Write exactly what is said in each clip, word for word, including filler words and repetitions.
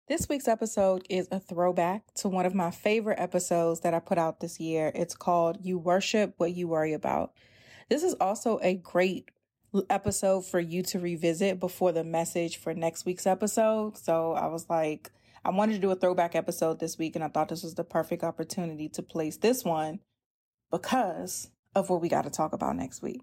This week's episode is a throwback to one of my favorite episodes that I put out this year. It's called You Worship What You Worry About. This is also a great episode for you to revisit before the message for next week's episode. So I was like, I wanted to do a throwback episode this week, and I thought this was the perfect opportunity to place this one because of what we got to talk about next week.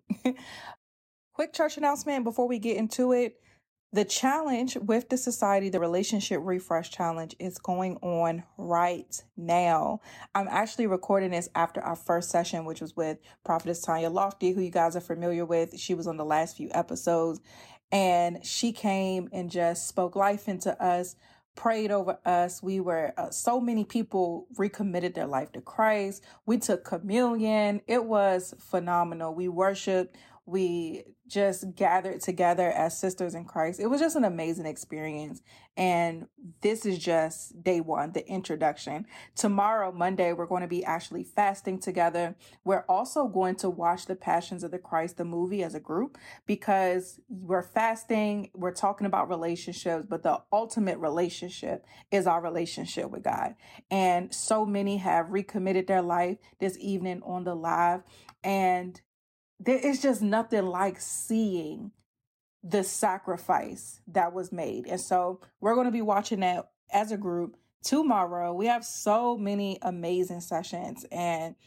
Quick church announcement before we get into it. The challenge with the society, the Relationship Refresh Challenge, is going on right now. I'm actually recording this after our first session, which was with Prophetess Tanya Lofty, who you guys are familiar with. She was on the last few episodes, and she came and just spoke life into us, prayed over us. We were, uh, so many people recommitted their life to Christ. We took communion. It was phenomenal. We worshiped. We just gathered together as sisters in Christ. It was just an amazing experience. And this is just day one, the introduction. Tomorrow, Monday, we're going to be actually fasting together. We're also going to watch The Passions of the Christ, the movie, as a group, because we're fasting. We're talking about relationships, but the ultimate relationship is our relationship with God. And so many have recommitted their life this evening on the live. And there is just nothing like seeing the sacrifice that was made. And so we're going to be watching that as a group tomorrow. We have so many amazing sessions, and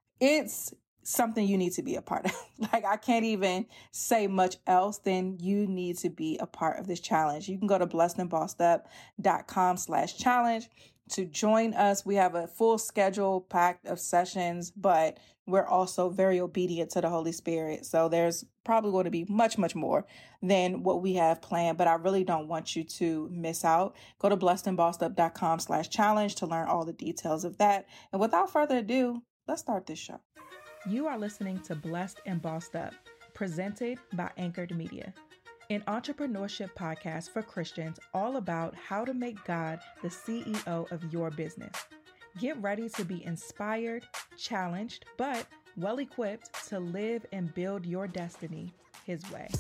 it's something you need to be a part of. Like, I can't even say much else than you need to be a part of this challenge. You can go to blessedandbossedup.com slash challenge to join us. We have a full schedule packed of sessions, but we're also very obedient to the Holy Spirit. So there's probably going to be much, much more than what we have planned, but I really don't want you to miss out. Go to blessedandbossedup.com slash challenge to learn all the details of that. And without further ado, let's start this show. You are listening to Blessed and Bossed Up, presented by Anchored Media, an entrepreneurship podcast for Christians all about how to make God the C E O of your business. Get ready to be inspired, challenged, but well-equipped to live and build your destiny His way.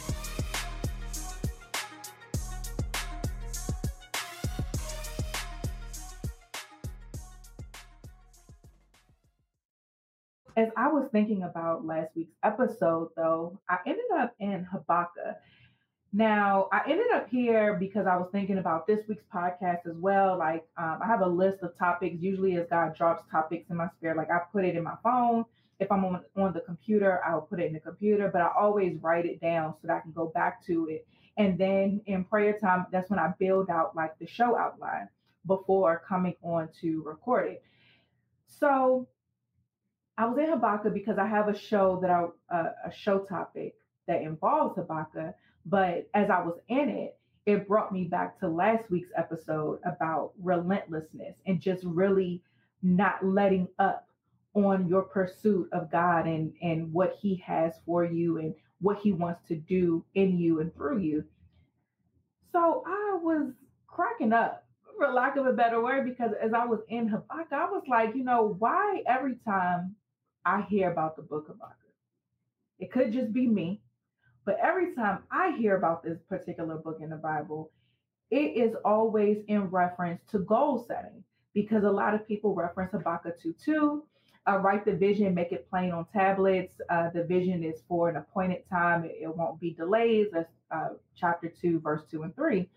As I was thinking about last week's episode, though, I ended up in Habakkuk. Now, I ended up here because I was thinking about this week's podcast as well. Like, um, I have a list of topics. Usually as God drops topics in my spirit, like I put it in my phone. If I'm on, on the computer, I'll put it in the computer, but I always write it down so that I can go back to it. And then in prayer time, that's when I build out like the show outline before coming on to record it. So I was in Habakkuk because I have a show that I, uh, a show topic that involves Habakkuk. But as I was in it, it brought me back to last week's episode about relentlessness and just really not letting up on your pursuit of God and, and what He has for you and what He wants to do in you and through you. So I was cracking up, for lack of a better word, because as I was in Habakkuk, I was like, you know, why every time I hear about the book of Habakkuk, it could just be me, but every time I hear about this particular book in the Bible, it is always in reference to goal setting, because a lot of people reference Habakkuk two two, uh, write the vision, make it plain on tablets. Uh, the vision is for an appointed time. It, it won't be delayed. That's uh, chapter two, verse two and three.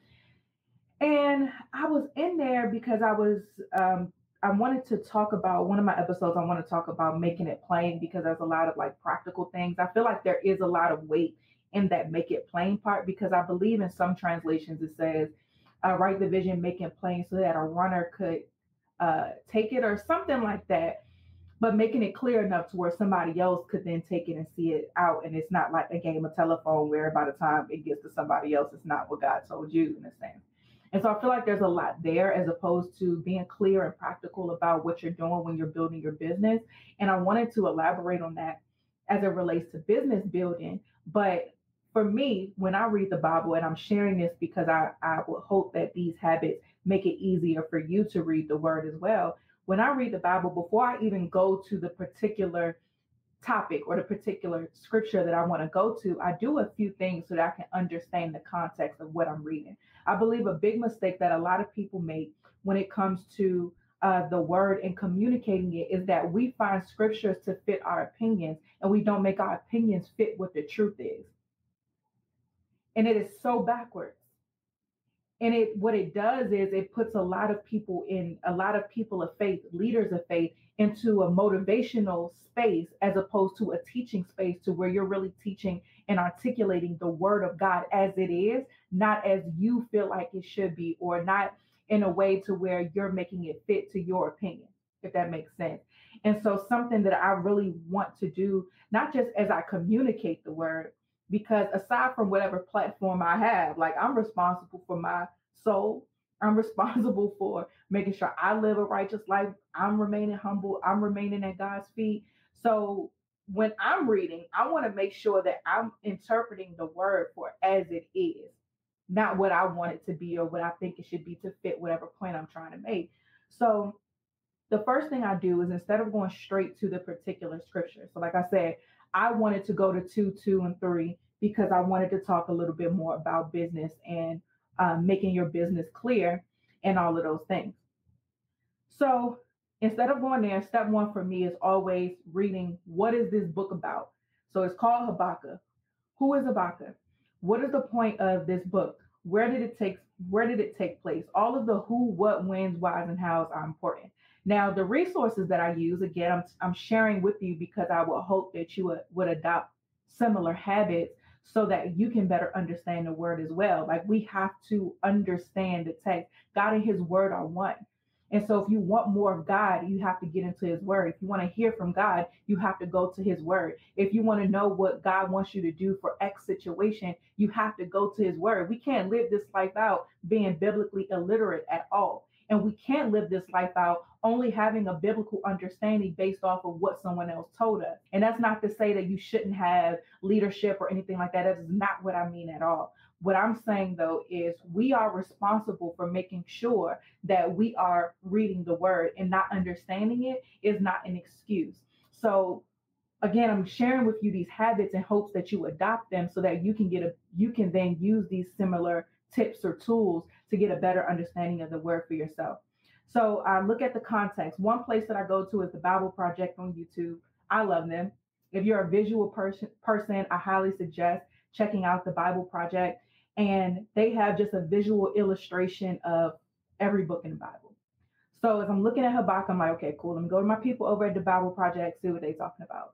And I was in there because I was, um, I wanted to talk about one of my episodes. I want to talk about making it plain because there's a lot of like practical things. I feel like there is a lot of weight in that make it plain part, because I believe in some translations it says, uh, write the vision, make it plain so that a runner could uh, take it or something like that, but making it clear enough to where somebody else could then take it and see it out. And it's not like a game of telephone where by the time it gets to somebody else, it's not what God told you in a sense. And so I feel like there's a lot there as opposed to being clear and practical about what you're doing when you're building your business. And I wanted to elaborate on that as it relates to business building. But for me, when I read the Bible, and I'm sharing this because I, I would hope that these habits make it easier for you to read the word as well. When I read the Bible, before I even go to the particular topic or the particular scripture that I want to go to, I do a few things so that I can understand the context of what I'm reading. I believe a big mistake that a lot of people make when it comes to uh, the word and communicating it is that we find scriptures to fit our opinions and we don't make our opinions fit what the truth is. And it is so backwards. And it what it does is it puts a lot of people in a lot of people of faith, leaders of faith, into a motivational space as opposed to a teaching space to where you're really teaching and articulating the word of God as it is, not as you feel like it should be, or not in a way to where you're making it fit to your opinion, if that makes sense. And so something that I really want to do, not just as I communicate the word, because aside from whatever platform I have, like I'm responsible for my soul. I'm responsible for making sure I live a righteous life. I'm remaining humble. I'm remaining at God's feet. So when I'm reading, I want to make sure that I'm interpreting the word for as it is, not what I want it to be or what I think it should be to fit whatever point I'm trying to make. So the first thing I do is instead of going straight to the particular scripture. So like I said, I wanted to go to two, two, and three because I wanted to talk a little bit more about business and um, making your business clear and all of those things. So instead of going there, step one for me is always reading, what is this book about? So it's called Habakkuk. Who is Habakkuk? What is the point of this book? Where did it take, where did it take place? All of the who, what, whens, whys, and hows are important. Now, the resources that I use, again, I'm, I'm sharing with you because I would hope that you would, would adopt similar habits so that you can better understand the word as well. Like we have to understand the text. God and his word are one. And so if you want more of God, you have to get into his word. If you want to hear from God, you have to go to his word. If you want to know what God wants you to do for X situation, you have to go to his word. We can't live this life out being biblically illiterate at all. And we can't live this life out only having a biblical understanding based off of what someone else told us. And that's not to say that you shouldn't have leadership or anything like that. That is not what I mean at all. What I'm saying, though, is we are responsible for making sure that we are reading the word, and not understanding it is not an excuse. So again, I'm sharing with you these habits in hopes that you adopt them so that you can get a you can then use these similar tips or tools to get a better understanding of the word for yourself. So I uh, look at the context. One place that I go to is the Bible Project on YouTube. I love them. If you're a visual person, person, I highly suggest checking out the Bible Project. And they have just a visual illustration of every book in the Bible. So if I'm looking at Habakkuk, I'm like, okay, cool. Let me go to my people over at the Bible Project, see what they're talking about.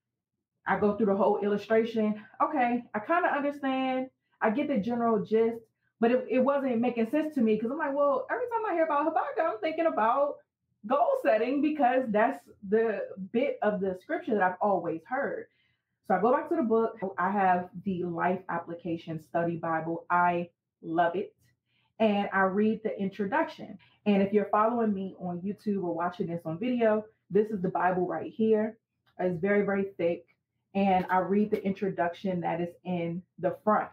I go through the whole illustration. Okay, I kind of understand. I get the general gist, but it, it wasn't making sense to me because I'm like, well, every time I hear about Habakkuk, I'm thinking about goal setting because that's the bit of the scripture that I've always heard. So I go back to the book. I have the Life Application Study Bible. I love it. And I read the introduction. And if you're following me on YouTube or watching this on video, this is the Bible right here. It's very, very thick. And I read the introduction that is in the front.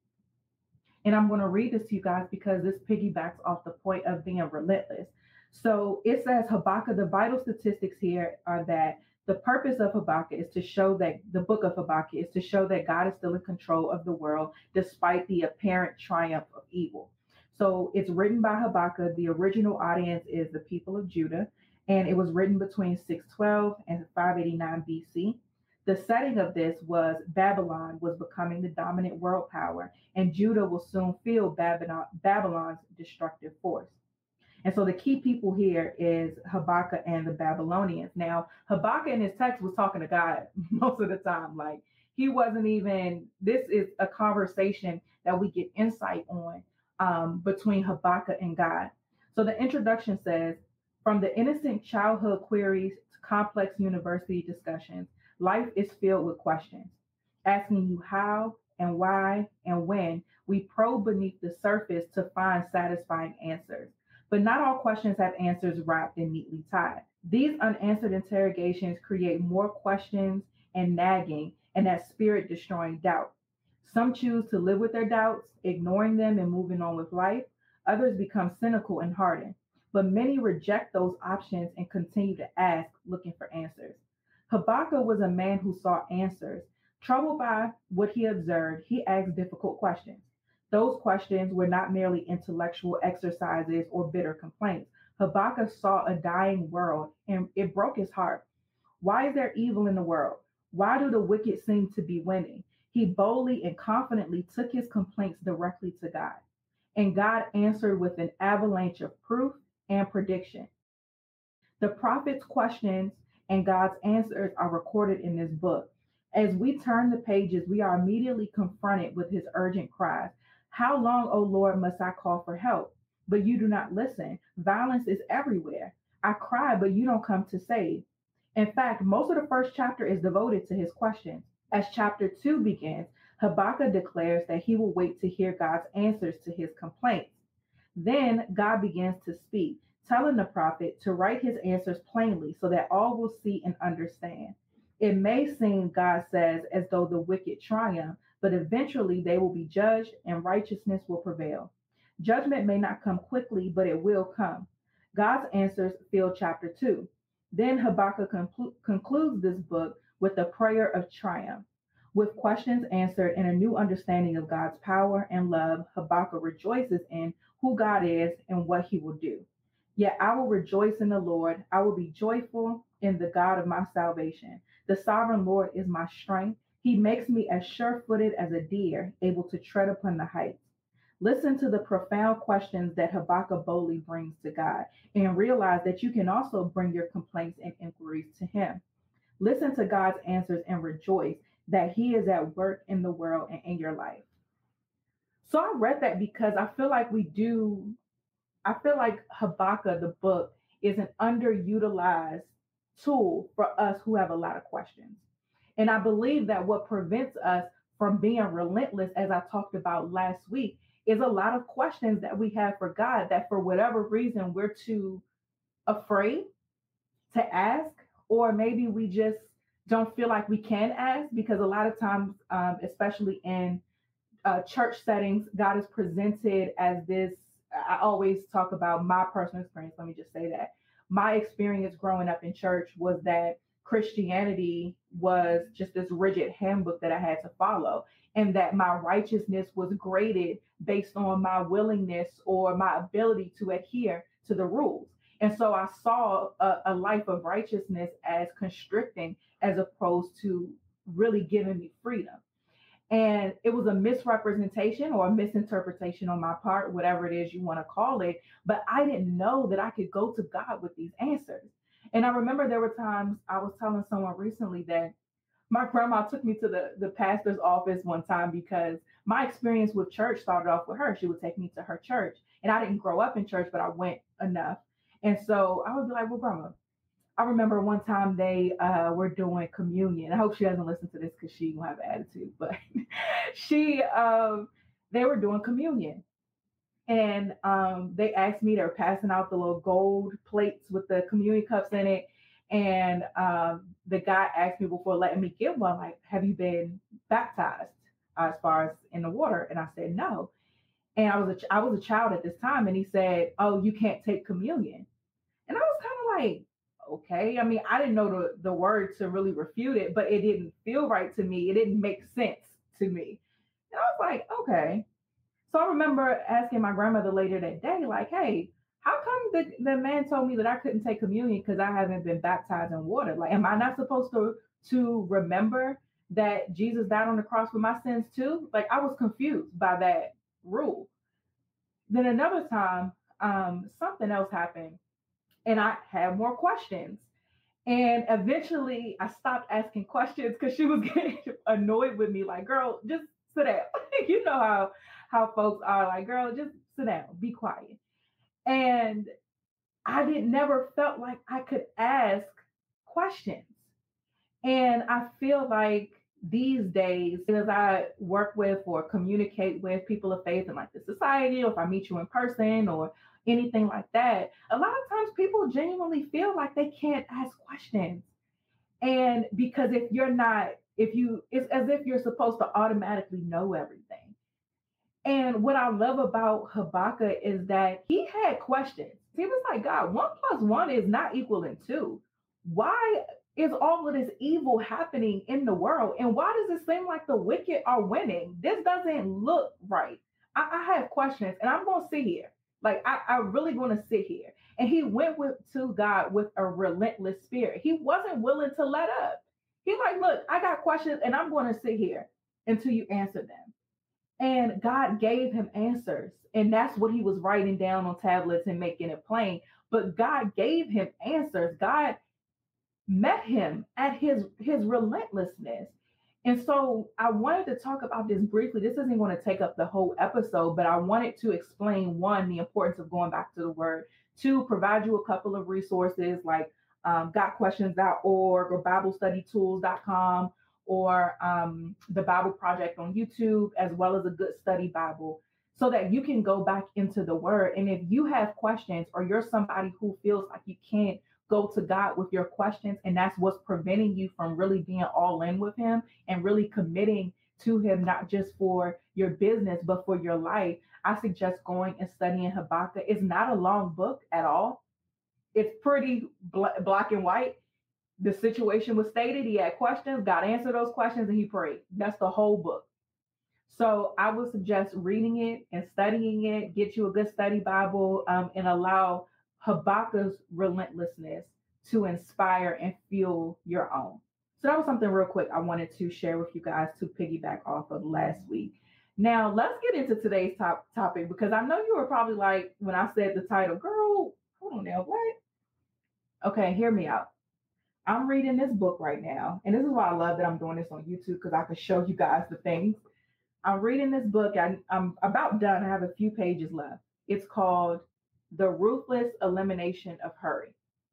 And I'm going to read this to you guys because this piggybacks off the point of being relentless. So it says Habakkuk, the vital statistics here are that the purpose of Habakkuk is to show that the book of Habakkuk is to show that God is still in control of the world despite the apparent triumph of evil. So it's written by Habakkuk. The original audience is the people of Judah, and it was written between six twelve and five eighty-nine B C. The setting of this was Babylon was becoming the dominant world power, and Judah will soon feel Babylon, Babylon's destructive force. And so the key people here is Habakkuk and the Babylonians. Now, Habakkuk in his text was talking to God most of the time. Like he wasn't even, this is a conversation that we get insight on um, between Habakkuk and God. So the introduction says, from the innocent childhood queries to complex university discussions, life is filled with questions, asking you how and why and when. We probe beneath the surface to find satisfying answers. But not all questions have answers wrapped and neatly tied. These unanswered interrogations create more questions and nagging and that spirit-destroying doubt. Some choose to live with their doubts, ignoring them and moving on with life. Others become cynical and hardened. But many reject those options and continue to ask, looking for answers. Habakkuk was a man who sought answers. Troubled by what he observed, he asked difficult questions. Those questions were not merely intellectual exercises or bitter complaints. Habakkuk saw a dying world and it broke his heart. Why is there evil in the world? Why do the wicked seem to be winning? He boldly and confidently took his complaints directly to God. And God answered with an avalanche of proof and prediction. The prophet's questions and God's answers are recorded in this book. As we turn the pages, we are immediately confronted with his urgent cries. How long, O Lord, must I call for help? But you do not listen. Violence is everywhere. I cry, but you don't come to save. In fact, most of the first chapter is devoted to his questions. As chapter two begins, Habakkuk declares that he will wait to hear God's answers to his complaints. Then God begins to speak, telling the prophet to write his answers plainly so that all will see and understand. It may seem, God says, as though the wicked triumph, but eventually they will be judged and righteousness will prevail. Judgment may not come quickly, but it will come. God's answers fill chapter two. Then Habakkuk conclu- concludes this book with a prayer of triumph. With questions answered and a new understanding of God's power and love, Habakkuk rejoices in who God is and what he will do. Yet I will rejoice in the Lord. I will be joyful in the God of my salvation. The sovereign Lord is my strength. He makes me as sure-footed as a deer, able to tread upon the heights. Listen to the profound questions that Habakkuk boldly brings to God and realize that you can also bring your complaints and inquiries to him. Listen to God's answers and rejoice that he is at work in the world and in your life. So I read that because I feel like we do, I feel like Habakkuk, the book, is an underutilized tool for us who have a lot of questions. And I believe that what prevents us from being relentless, as I talked about last week, is a lot of questions that we have for God that for whatever reason we're too afraid to ask, or maybe we just don't feel like we can ask because a lot of times, um, especially in uh, church settings, God is presented as this. I always talk about my personal experience. Let me just say that my experience growing up in church was that Christianity was just this rigid handbook that I had to follow, and that my righteousness was graded based on my willingness or my ability to adhere to the rules. And so I saw a, a life of righteousness as constricting as opposed to really giving me freedom. And it was a misrepresentation or a misinterpretation on my part, whatever it is you want to call it. But I didn't know that I could go to God with these answers. And I remember there were times I was telling someone recently that my grandma took me to the, the pastor's office one time because my experience with church started off with her. She would take me to her church. And I didn't grow up in church, but I went enough. And so I would be like, well, grandma, I remember one time they uh, were doing communion. I hope she doesn't listen to this because she will have an attitude, but she, um, they were doing communion. And um, they asked me, they were passing out the little gold plates with the communion cups in it. And um, the guy asked me before letting me get one, like, have you been baptized uh, as far as in the water? And I said, no. And I was a, I was a child at this time. And he said, oh, you can't take communion. And I was kind of like, okay. I mean, I didn't know the, the word to really refute it, but it didn't feel right to me. It didn't make sense to me. And I was like, okay. So I remember asking my grandmother later that day, like, hey, how come the, the man told me that I couldn't take communion because I haven't been baptized in water? Like, am I not supposed to, to remember that Jesus died on the cross for my sins too? Like, I was confused by that rule. Then another time, um, something else happened and I had more questions. And eventually I stopped asking questions because she was getting annoyed with me. Like, girl, just sit down. You know how, how folks are like, girl, just sit down, be quiet. And I didn't never felt like I could ask questions. And I feel like these days, as I work with or communicate with people of faith in like the society, or if I meet you in person or anything like that, a lot of times people genuinely feel like they can't ask questions. And because if you're not, if you, it's as if you're supposed to automatically know everything. And what I love about Habakkuk is that he had questions. He was like, God, one plus one is not equaling two. Why is all of this evil happening in the world? And why does it seem like the wicked are winning? This doesn't look right. I, I have questions, and I'm going to sit here. Like, I, I really going to sit here. And he went with to God with a relentless spirit. He wasn't willing to let up. He like, look, I got questions, and I'm going to sit here until you answer them. And God gave him answers. And that's what he was writing down on tablets and making it plain. But God gave him answers. God met him at his his relentlessness. And so I wanted to talk about this briefly. This isn't going to take up the whole episode, but I wanted to explain, one, the importance of going back to the word, two, provide you a couple of resources like um, got questions dot org or bible study tools dot com or um, the Bible Project on YouTube, as well as a good study Bible, so that you can go back into the word. And if you have questions, or you're somebody who feels like you can't go to God with your questions, and that's what's preventing you from really being all in with him and really committing to him, not just for your business, but for your life, I suggest going and studying Habakkuk. It's not a long book at all. It's pretty bl- black and white. The situation was stated, he had questions, God answered those questions, and he prayed. That's the whole book. So I would suggest reading it and studying it, get you a good study Bible, um, and allow Habakkuk's relentlessness to inspire and fuel your own. So that was something real quick I wanted to share with you guys to piggyback off of last week. Now let's get into today's top topic, because I know you were probably like, when I said the title, girl, hold on now, what? Okay, hear me out. I'm reading this book right now, and this is why I love that I'm doing this on YouTube, because I can show you guys the things. I'm reading this book. I, I'm about done. I have a few pages left. It's called The Ruthless Elimination of Hurry.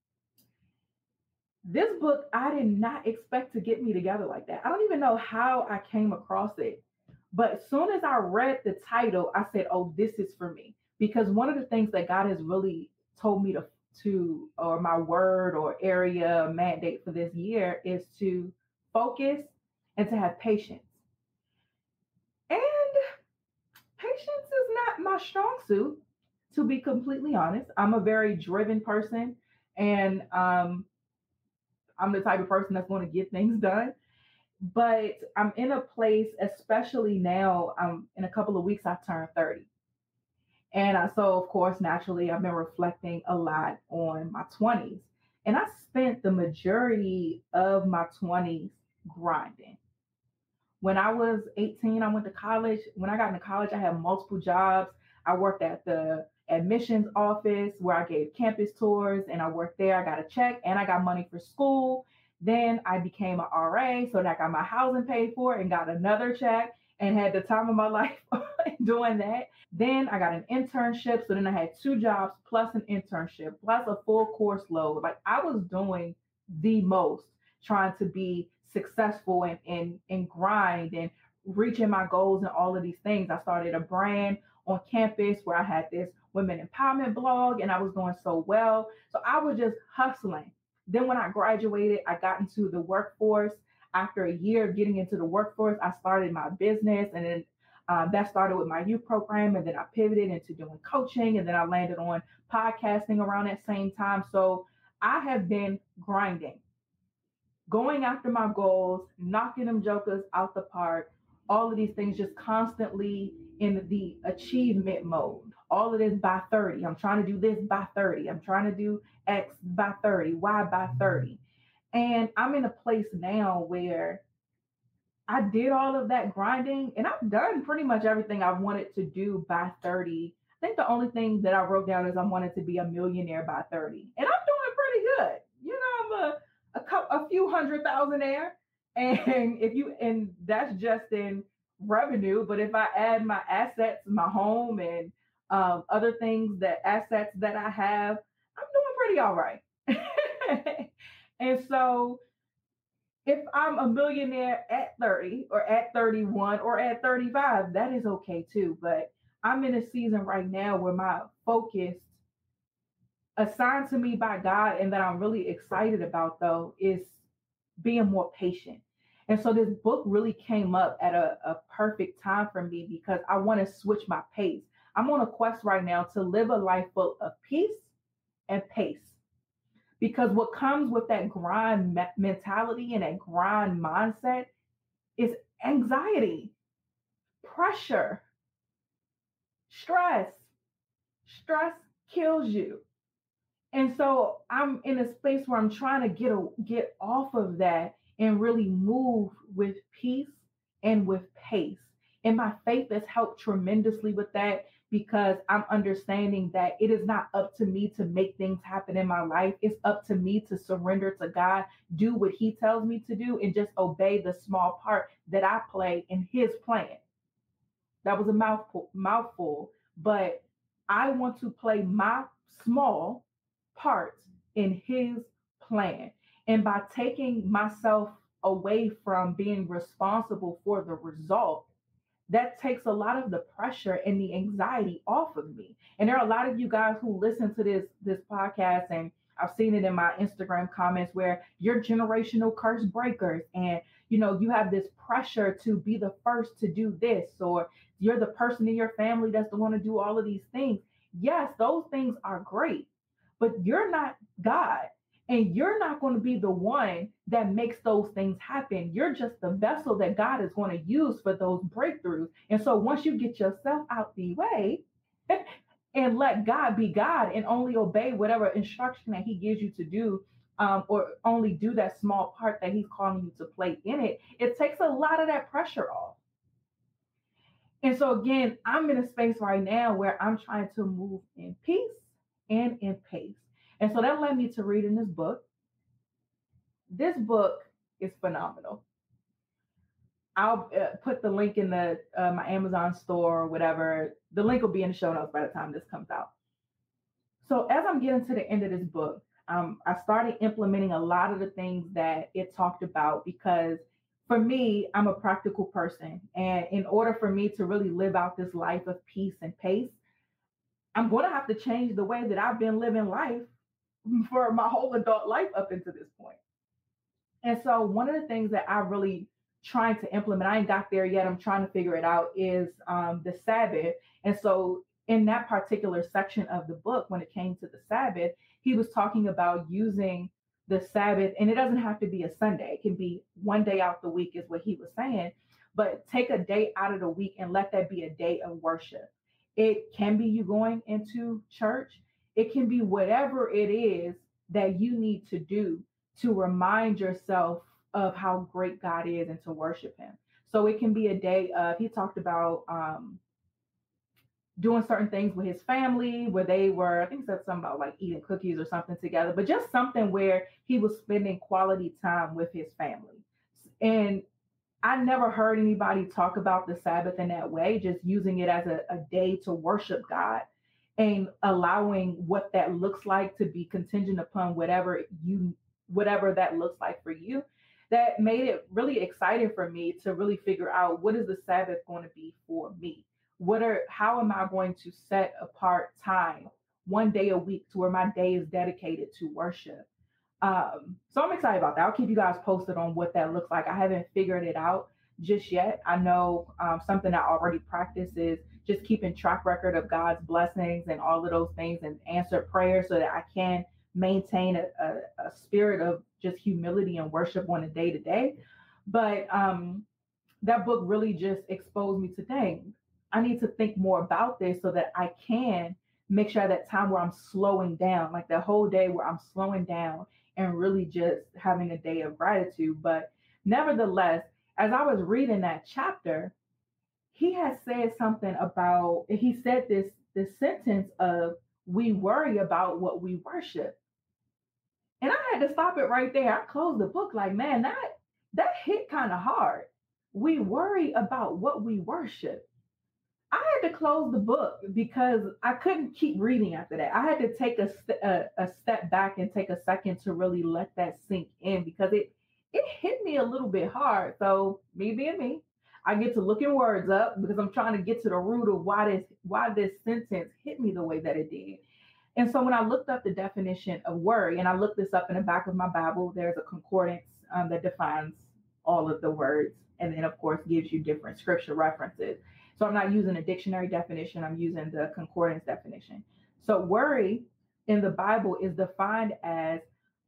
This book, I did not expect to get me together like that. I don't even know how I came across it. But as soon as I read the title, I said, oh, this is for me. Because one of the things that God has really told me to, to or my word or area mandate for this year is to focus and to have patience. And patience is not my strong suit, to be completely honest. I'm a very driven person, and um, I'm the type of person that's going to get things done. But I'm in a place, especially now, um, in a couple of weeks, I turn thirty. And I, so, of course, naturally, I've been reflecting a lot on my twenties. And I spent the majority of my twenties grinding. When I was eighteen, I went to college. When I got into college, I had multiple jobs. I worked at the admissions office where I gave campus tours, and I worked there. I got a check and I got money for school. Then I became an R A, so that I got my housing paid for and got another check and had the time of my life doing that. Then I got an internship. So then I had two jobs plus an internship plus a full course load. Like, I was doing the most, trying to be successful and, and, and grind and reaching my goals and all of these things. I started a brand on campus where I had this women empowerment blog, and I was doing so well. So I was just hustling. Then when I graduated, I got into the workforce. After a year of getting into the workforce, I started my business, and then um, that started with my youth program, and then I pivoted into doing coaching, and then I landed on podcasting around that same time. So I have been grinding, going after my goals, knocking them jokers out the park, all of these things, just constantly in the achievement mode. All of this by thirty. I'm trying to do this by thirty. I'm trying to do X by thirty, Y by thirty. And I'm in a place now where I did all of that grinding, and I've done pretty much everything I wanted to do by thirty. I think the only thing that I wrote down is I wanted to be a millionaire by thirty. And I'm doing pretty good. You know, I'm a A, couple, a few hundred thousandaire, and if you and that's just in revenue. But if I add my assets, my home, and um, other things, that assets that I have, I'm doing pretty all right. And so, if I'm a millionaire at thirty, or at thirty-one, or at thirty-five, that is okay too. But I'm in a season right now where my focus, assigned to me by God, and that I'm really excited about, though, is being more patient. And so this book really came up at a, a perfect time for me, because I want to switch my pace. I'm on a quest right now to live a life full of peace and pace, Because what comes with that grind me- mentality and that grind mindset is anxiety, pressure, stress. Stress kills you. And so I'm in a space where I'm trying to get a, get off of that and really move with peace and with pace. And my faith has helped tremendously with that because I'm understanding that it is not up to me to make things happen in my life. It's up to me to surrender to God, do what He tells me to do, and just obey the small part that I play in His plan. That was a mouthful, mouthful, but I want to play my small part in His plan. And by taking myself away from being responsible for the result, that takes a lot of the pressure and the anxiety off of me. And there are a lot of you guys who listen to this this podcast, and I've seen it in my Instagram comments where you're generational curse breakers, and you know you have this pressure to be the first to do this, or you're the person in your family that's the one to do all of these things. Yes, those things are great, but you're not God. And you're not going to be the one that makes those things happen. You're just the vessel that God is going to use for those breakthroughs. And so once you get yourself out the way and let God be God and only obey whatever instruction that He gives you to do, um, or only do that small part that He's calling you to play in it, it takes a lot of that pressure off. And so again, I'm in a space right now where I'm trying to move in peace and in pace. And so that led me to reading this book. This book is phenomenal. I'll uh, put the link in the uh, my Amazon store or whatever. The link will be in the show notes by the time this comes out. So as I'm getting to the end of this book, um, I started implementing a lot of the things that it talked about because for me, I'm a practical person. And in order for me to really live out this life of peace and pace, I'm going to have to change the way that I've been living life for my whole adult life up until this point. And so one of the things that I really trying to implement, I ain't got there yet, I'm trying to figure it out, is um, the Sabbath. And so in that particular section of the book, when it came to the Sabbath, he was talking about using the Sabbath, and it doesn't have to be a Sunday. It can be one day out the week is what he was saying, but take a day out of the week and let that be a day of worship. It can be you going into church. It can be whatever it is that you need to do to remind yourself of how great God is and to worship Him. So it can be a day of, he talked about um, doing certain things with his family where they were, I think he said something about like eating cookies or something together, but just something where he was spending quality time with his family. And I never heard anybody talk about the Sabbath in that way, just using it as a, a day to worship God and allowing what that looks like to be contingent upon whatever you, whatever that looks like for you. That made it really exciting for me to really figure out, what is the Sabbath going to be for me? What are, how am I going to set apart time one day a week to where my day is dedicated to worship? Um, so I'm excited about that. I'll keep you guys posted on what that looks like. I haven't figured it out just yet. I know um, something I already practice is just keeping track record of God's blessings and all of those things and answered prayers so that I can maintain a, a, a spirit of just humility and worship on a day to day. But um, that book really just exposed me to, dang, I need to think more about this so that I can make sure that time where I'm slowing down, like the whole day where I'm slowing down and really just having a day of gratitude. But nevertheless, as I was reading that chapter, he has said something about, he said this, this sentence of, we worry about what we worship. And I had to stop it right there. I closed the book like, man, that, that hit kind of hard. We worry about what we worship. I had to close the book because I couldn't keep reading after that. I had to take a, a, a step back and take a second to really let that sink in because it, it hit me a little bit hard. So me being me, I get to looking words up because I'm trying to get to the root of why this, why this sentence hit me the way that it did. And so when I looked up the definition of worry, and I looked this up in the back of my Bible, there's a concordance um, that defines all of the words. And then of course gives you different scripture references. So I'm not using a dictionary definition. I'm using the concordance definition. So worry in the Bible is defined as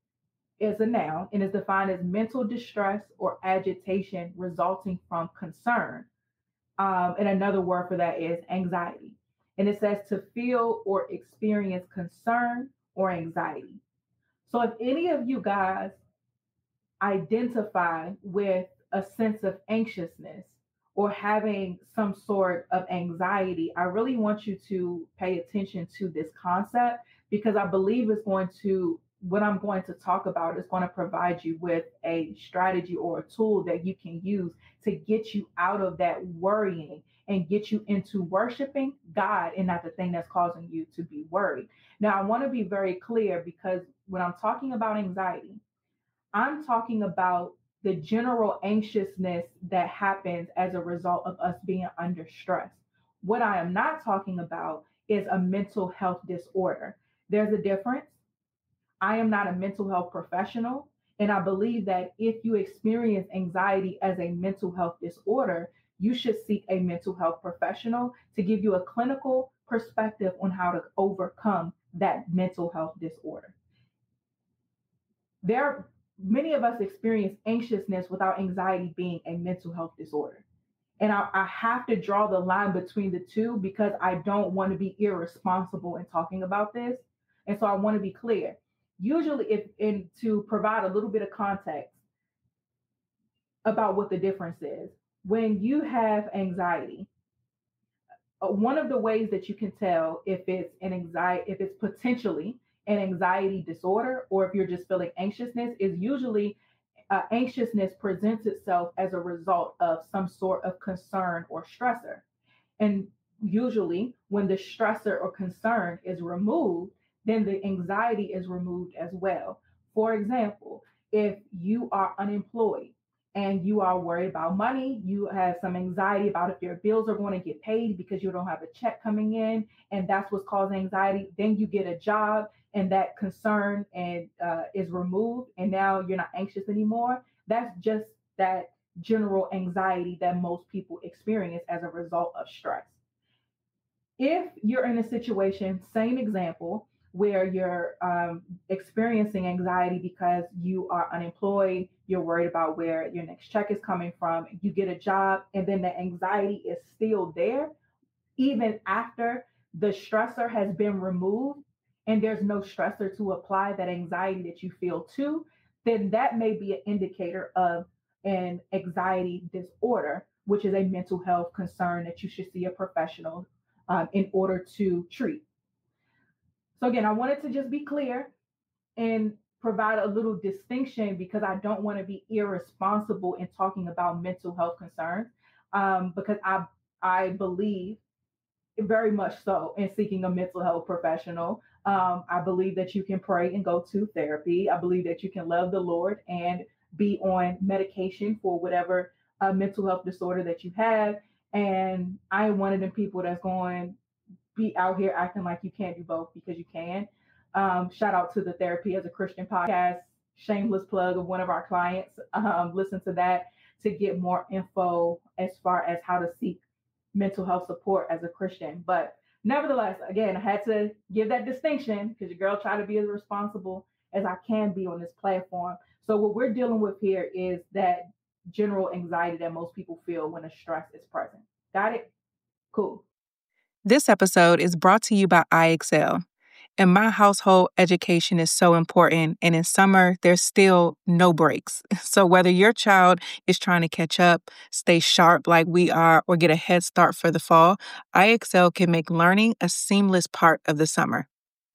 is a noun and is defined as mental distress or agitation resulting from concern. Um, and another word for that is anxiety. And it says to feel or experience concern or anxiety. So if any of you guys identify with a sense of anxiousness or having some sort of anxiety, I really want you to pay attention to this concept because I believe it's going to, what I'm going to talk about is going to provide you with a strategy or a tool that you can use to get you out of that worrying and get you into worshiping God and not the thing that's causing you to be worried. Now, I want to be very clear because when I'm talking about anxiety, I'm talking about the general anxiousness that happens as a result of us being under stress. What I am not talking about is a mental health disorder. There's a difference. I am not a mental health professional. And I believe that if you experience anxiety as a mental health disorder, you should seek a mental health professional to give you a clinical perspective on how to overcome that mental health disorder. There Many of us experience anxiousness without anxiety being a mental health disorder. And I, I have to draw the line between the two because I don't want to be irresponsible in talking about this. And so I want to be clear. Usually, if in to provide a little bit of context about what the difference is, when you have anxiety, uh, one of the ways that you can tell if it's an anxiety, if it's potentially an anxiety disorder, or if you're just feeling anxiousness, is usually uh, anxiousness presents itself as a result of some sort of concern or stressor. And usually, when the stressor or concern is removed, then the anxiety is removed as well. For example, if you are unemployed and you are worried about money, you have some anxiety about if your bills are going to get paid because you don't have a check coming in, and that's what's causing anxiety. Then you get a job, and that concern and uh, is removed, and now you're not anxious anymore. That's just that general anxiety that most people experience as a result of stress. If you're in a situation, same example, where you're um, experiencing anxiety because you are unemployed, you're worried about where your next check is coming from, you get a job, and then the anxiety is still there, even after the stressor has been removed, and there's no stressor to apply that anxiety that you feel to, then that may be an indicator of an anxiety disorder, which is a mental health concern that you should see a professional um, in order to treat. So, again, I wanted to just be clear and provide a little distinction because I don't want to be irresponsible in talking about mental health concerns um, because I, I believe very much so in seeking a mental health professional. Um, I believe that you can pray and go to therapy. I believe that you can love the Lord and be on medication for whatever uh, mental health disorder that you have. And I am one of them people that's going be out here acting like you can't do both because you can. Um, shout out to the Therapy as a Christian podcast, shameless plug of one of our clients. Um, listen to that to get more info as far as how to seek mental health support as a Christian. But nevertheless, again, I had to give that distinction because your girl tried to be as responsible as I can be on this platform. So what we're dealing with here is that general anxiety that most people feel when a stress is present. Got it? Cool. This episode is brought to you by I Excel. In my household, education is so important, and in summer, there's still no breaks. So whether your child is trying to catch up, stay sharp like we are, or get a head start for the fall, I Excel can make learning a seamless part of the summer.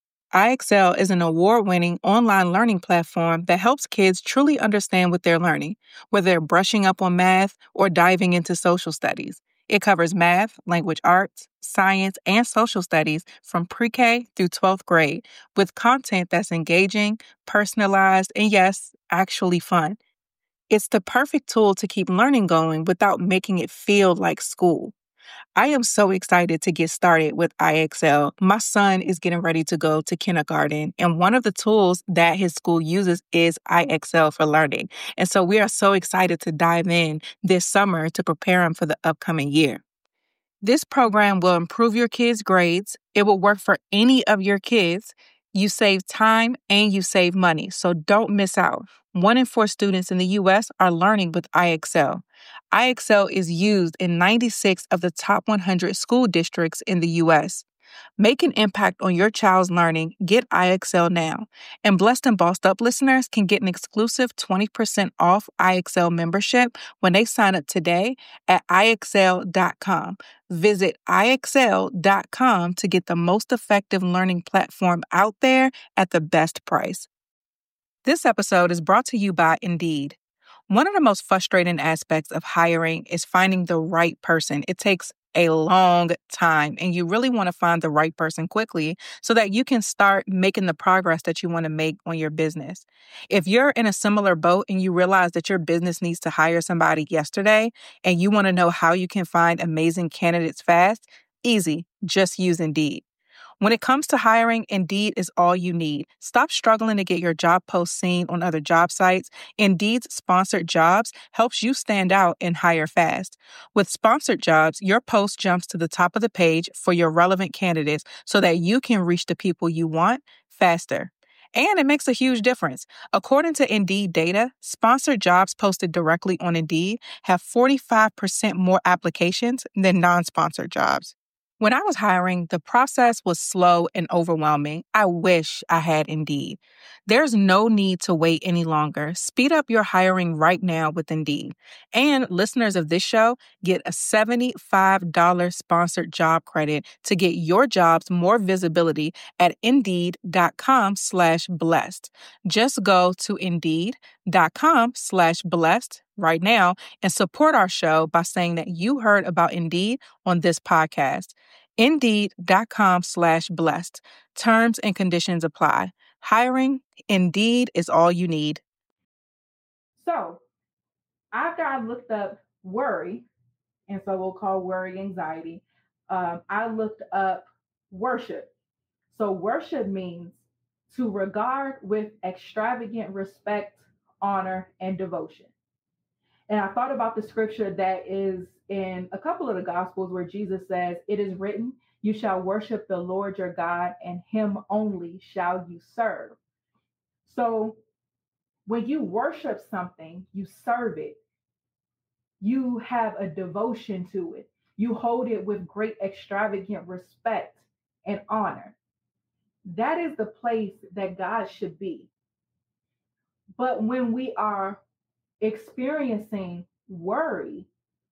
I Excel is an award-winning online learning platform that helps kids truly understand what they're learning, whether they're brushing up on math or diving into social studies. It covers math, language arts, science, and social studies from pre-K through twelfth grade with content that's engaging, personalized, and yes, actually fun. It's the perfect tool to keep learning going without making it feel like school. I am so excited to get started with I Excel. My son is getting ready to go to kindergarten, and one of the tools that his school uses is I Excel for learning. And so we are so excited to dive in this summer to prepare him for the upcoming year. This program will improve your kids' grades. It will work for any of your kids. You save time and you save money, so don't miss out. One in four students in the U S are learning with I X L. I X L is used in ninety-six of the top one hundred school districts in the U S. Make an impact on your child's learning. Get I X L now. And Blessed and Bossed Up listeners can get an exclusive twenty percent off I X L membership when they sign up today at I X L dot com. Visit I X L dot com to get the most effective learning platform out there at the best price. This episode is brought to you by Indeed. One of the most frustrating aspects of hiring is finding the right person. It takes a long time, and you really want to find the right person quickly so that you can start making the progress that you want to make on your business. If you're in a similar boat and you realize that your business needs to hire somebody yesterday and you want to know how you can find amazing candidates fast, easy, just use Indeed. When it comes to hiring, Indeed is all you need. Stop struggling to get your job post seen on other job sites. Indeed's sponsored jobs helps you stand out and hire fast. With sponsored jobs, your post jumps to the top of the page for your relevant candidates so that you can reach the people you want faster. And it makes a huge difference. According to Indeed data, sponsored jobs posted directly on Indeed have forty-five percent more applications than non-sponsored jobs. When I was hiring, the process was slow and overwhelming. I wish I had Indeed. There's no need to wait any longer. Speed up your hiring right now with Indeed. And listeners of this show get a seventy-five dollars sponsored job credit to get your jobs more visibility at Indeed.com slash blessed. Just go to Indeed.com slash blessed right now and support our show by saying that you heard about Indeed on this podcast. Indeed.com slash blessed. Terms and conditions apply. Hiring, Indeed is all you need. So after I looked up worry, and so we'll call worry anxiety, um, I looked up worship. So worship means to regard with extravagant respect, honor, and devotion. And I thought about the scripture that is in a couple of the Gospels where Jesus says, "It is written, you shall worship the Lord your God, and him only shall you serve." So when you worship something, you serve it. You have a devotion to it. You hold it with great extravagant respect and honor. That is the place that God should be. But when we are experiencing worry,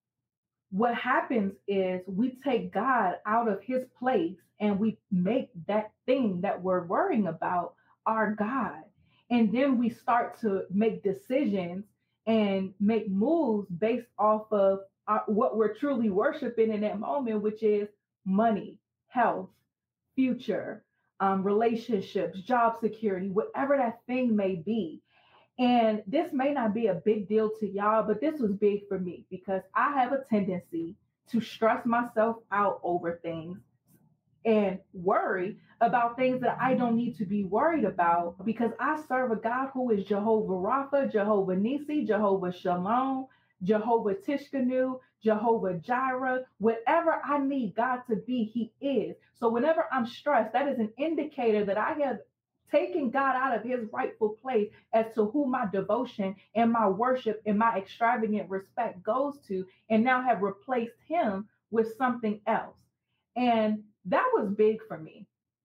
what happens is we take God out of his place and we make that thing that we're worrying about our God. And then we start to make decisions and make moves based off of our, what we're truly worshiping in that moment, which is money, health, future, um, relationships, job security, whatever that thing may be. And this may not be a big deal to y'all, but this was big for me because I have a tendency to stress myself out over things and worry about things that I don't need to be worried about because I serve a God who is Jehovah Rapha, Jehovah Nisi, Jehovah Shalom, Jehovah Tishkanu, Jehovah Jireh. Whatever I need God to be, he is. So whenever I'm stressed, that is an indicator that I have taking God out of his rightful place as to who my devotion and my worship and my extravagant respect goes to, and now have replaced him with something else. And that was big for me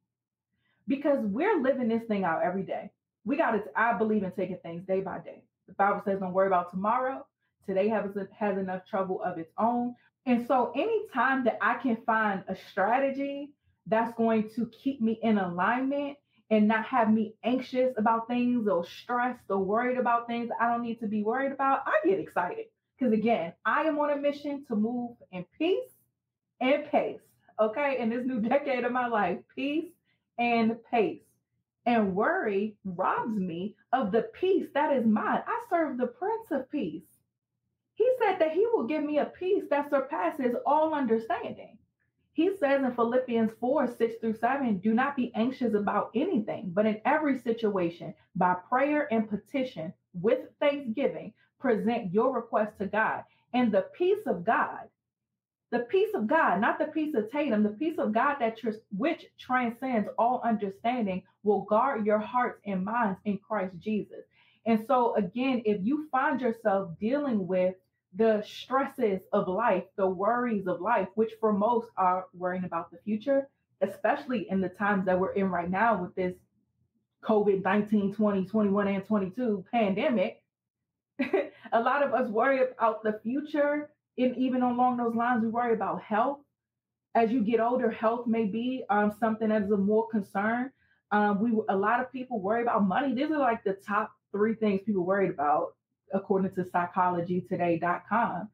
because we're living this thing out every day. We got to, I believe in taking things day by day. The Bible says, don't worry about tomorrow. Today has, has enough trouble of its own. And so anytime that I can find a strategy that's going to keep me in alignment and not have me anxious about things or stressed or worried about things I don't need to be worried about, I get excited. Because again, I am on a mission to move in peace and pace, okay? In this new decade of my life, peace and pace. And worry robs me of the peace that is mine. I serve the Prince of Peace. He said that he will give me a peace that surpasses all understanding. He says in Philippians four, six through seven, do not be anxious about anything, but in every situation, by prayer and petition, with thanksgiving, present your request to God. And the peace of God, The peace of God, not the peace of Tatum, the peace of God that tr- which transcends all understanding will guard your hearts and minds in Christ Jesus. And so, again, if you find yourself dealing with the stresses of life, the worries of life, which for most are worrying about the future, especially in the times that we're in right now with this COVID nineteen, twenty, twenty-one, and twenty-two pandemic, a lot of us worry about the future. And even along those lines, we worry about health. As you get older, health may be um, something that is a more concern. Um, we a lot of people worry about money. These are like the top three things people worried about, according to psychology today dot com.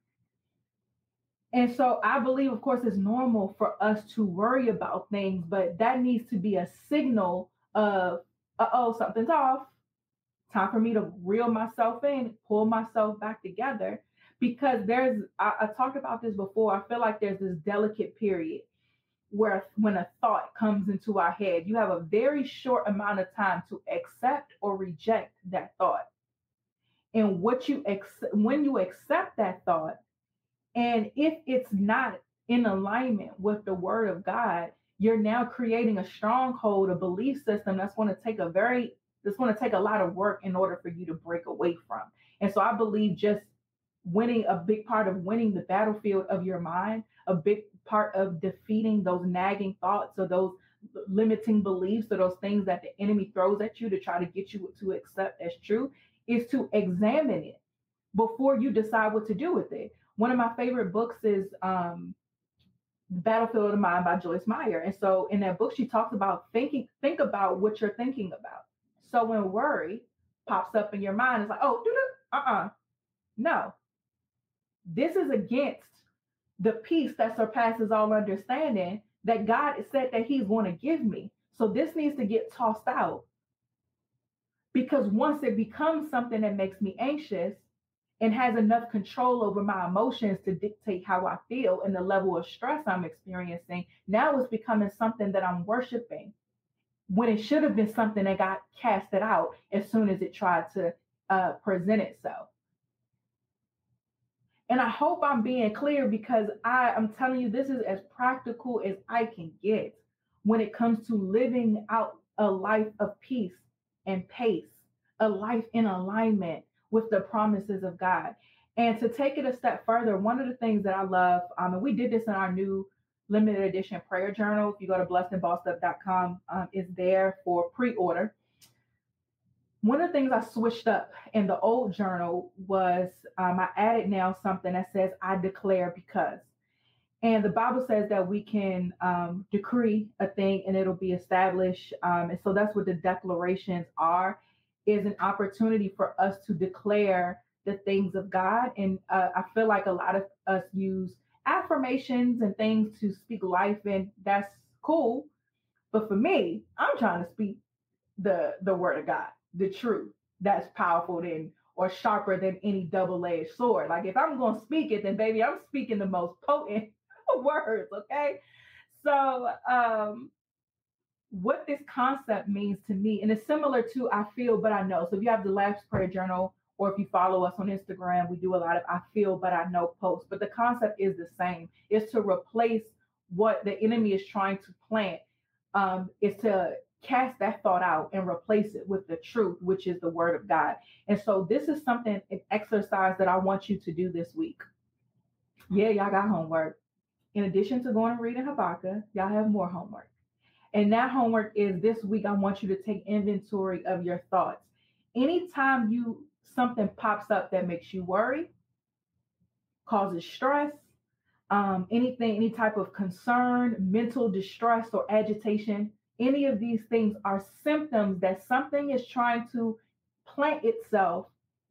And so I believe, of course, it's normal for us to worry about things, but that needs to be a signal of, uh-oh, something's off. Time for me to reel myself in, pull myself back together. Because there's, I, I talked about this before, I feel like there's this delicate period where when a thought comes into our head, you have a very short amount of time to accept or reject that thought. And what you accept, when you accept that thought, and if it's not in alignment with the word of God, you're now creating a stronghold, a belief system that's going to take a very, that's going to take a lot of work in order for you to break away from. And so I believe just winning, a big part of winning the battlefield of your mind, a big part of defeating those nagging thoughts or those limiting beliefs or those things that the enemy throws at you to try to get you to accept as true, is to examine it before you decide what to do with it. One of my favorite books is um, Battlefield of the Mind by Joyce Meyer. And so in that book, she talks about thinking, think about what you're thinking about. So when worry pops up in your mind, it's like, oh, uh-uh, no. This is against the peace that surpasses all understanding that God said that he's going to give me. So this needs to get tossed out. Because once it becomes something that makes me anxious and has enough control over my emotions to dictate how I feel and the level of stress I'm experiencing, now it's becoming something that I'm worshiping, when it should have been something that got casted out as soon as it tried to uh, present itself. And I hope I'm being clear, because I am telling you, this is as practical as I can get when it comes to living out a life of peace and pace, a life in alignment with the promises of God. And to take it a step further, one of the things that I love, um, and we did this in our new limited edition prayer journal. If you go to blessed and bossed up dot com, um, it's there for pre-order. One of the things I switched up in the old journal was um, I added now something that says, I declare because. And the Bible says that we can um, decree a thing and it'll be established. Um, and so that's what the declarations are, is an opportunity for us to declare the things of God. And uh, I feel like a lot of us use affirmations and things to speak life, and that's cool. But for me, I'm trying to speak the, the word of God, the truth that's powerful than or sharper than any double-edged sword. Like if I'm going to speak it, then baby, I'm speaking the most potent words. Okay. So um, what this concept means to me, and it's similar to I feel, but I know. So if you have the Last Prayer Journal, or if you follow us on Instagram, we do a lot of I feel, but I know posts, but the concept is the same. It's to replace what the enemy is trying to plant. Um, is to cast that thought out and replace it with the truth, which is the word of God. And so this is something, an exercise that I want you to do this week. Yeah, y'all got homework. In addition to going and reading Habakkuk, y'all have more homework. And that homework is this week, I want you to take inventory of your thoughts. Anytime you something pops up that makes you worry, causes stress, um, anything, any type of concern, mental distress or agitation, any of these things are symptoms that something is trying to plant itself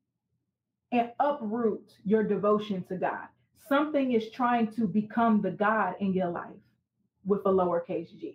and uproot your devotion to God. Something is trying to become the God in your life with a lowercase g.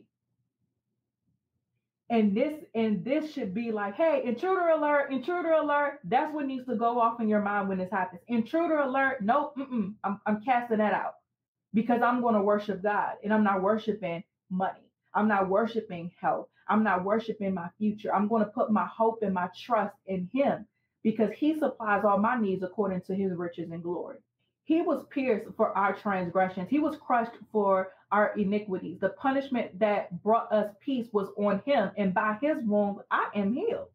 And this and this should be like, hey, intruder alert, intruder alert. That's what needs to go off in your mind when this happens. Intruder alert. No, mm-mm, I'm, I'm casting that out, because I'm going to worship God, and I'm not worshiping money. I'm not worshiping health. I'm not worshiping my future. I'm going to put my hope and my trust in him, because he supplies all my needs according to his riches and glory. He was pierced for our transgressions. He was crushed for our iniquities. The punishment that brought us peace was on him, and by his wounds I am healed.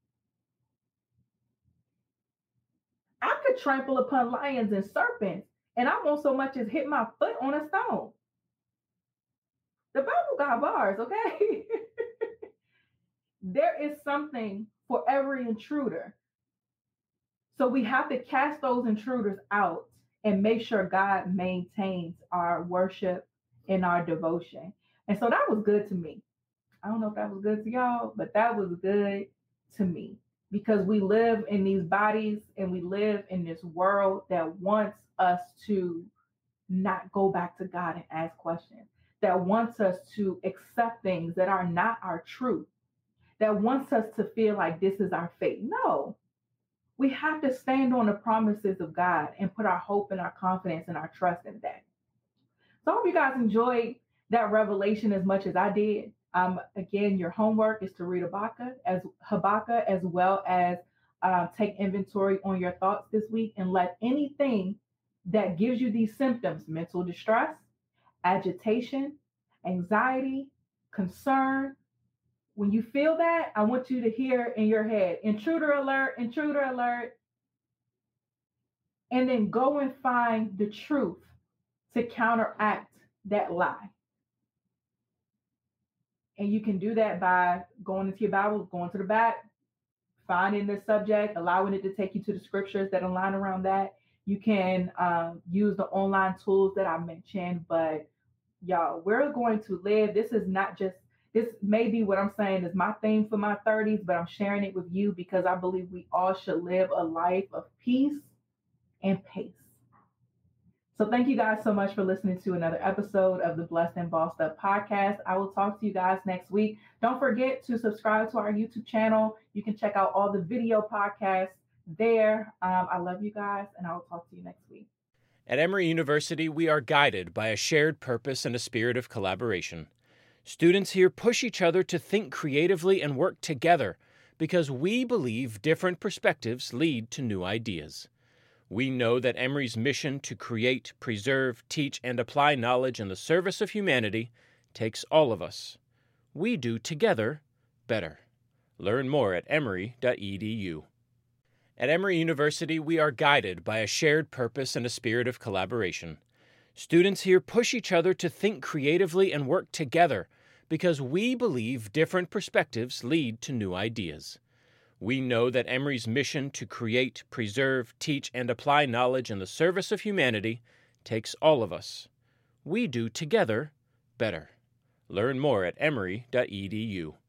I could trample upon lions and serpents, and I won't so much as hit my foot on a stone. The Bible got bars, okay? There is something for every intruder. So we have to cast those intruders out and make sure God maintains our worship and our devotion. And so that was good to me. I don't know if that was good to y'all, but that was good to me, because we live in these bodies and we live in this world that wants us to not go back to God and ask questions, that wants us to accept things that are not our truth, that wants us to feel like this is our fate. No, we have to stand on the promises of God and put our hope and our confidence and our trust in that. So I hope you guys enjoyed that revelation as much as I did. Um, again, your homework is to read Habakkuk as Habakkuk, as well as uh, take inventory on your thoughts this week, and let anything that gives you these symptoms, mental distress, agitation, anxiety, concern, when you feel that, I want you to hear in your head, intruder alert, intruder alert, and then go and find the truth to counteract that lie. And you can do that by going into your Bible, going to the back, finding the subject, allowing it to take you to the scriptures that align around that. You can um, use the online tools that I mentioned, but y'all, we're going to live. This is not just, this may be what I'm saying is my theme for my thirties, but I'm sharing it with you because I believe we all should live a life of peace and pace. So thank you guys so much for listening to another episode of the Blessed and Bossed Up podcast. I will talk to you guys next week. Don't forget to subscribe to our YouTube channel. You can check out all the video podcasts there. Um, I love you guys, and I will talk to you next week. At Emory University, we are guided by a shared purpose and a spirit of collaboration. Students here push each other to think creatively and work together because we believe different perspectives lead to new ideas. We know that Emory's mission to create, preserve, teach, and apply knowledge in the service of humanity takes all of us. We do together better. Learn more at emory dot e d u. At Emory University, we are guided by a shared purpose and a spirit of collaboration. Students here push each other to think creatively and work together because we believe different perspectives lead to new ideas. We know that Emory's mission to create, preserve, teach, and apply knowledge in the service of humanity takes all of us. We do together better. Learn more at emory dot e d u.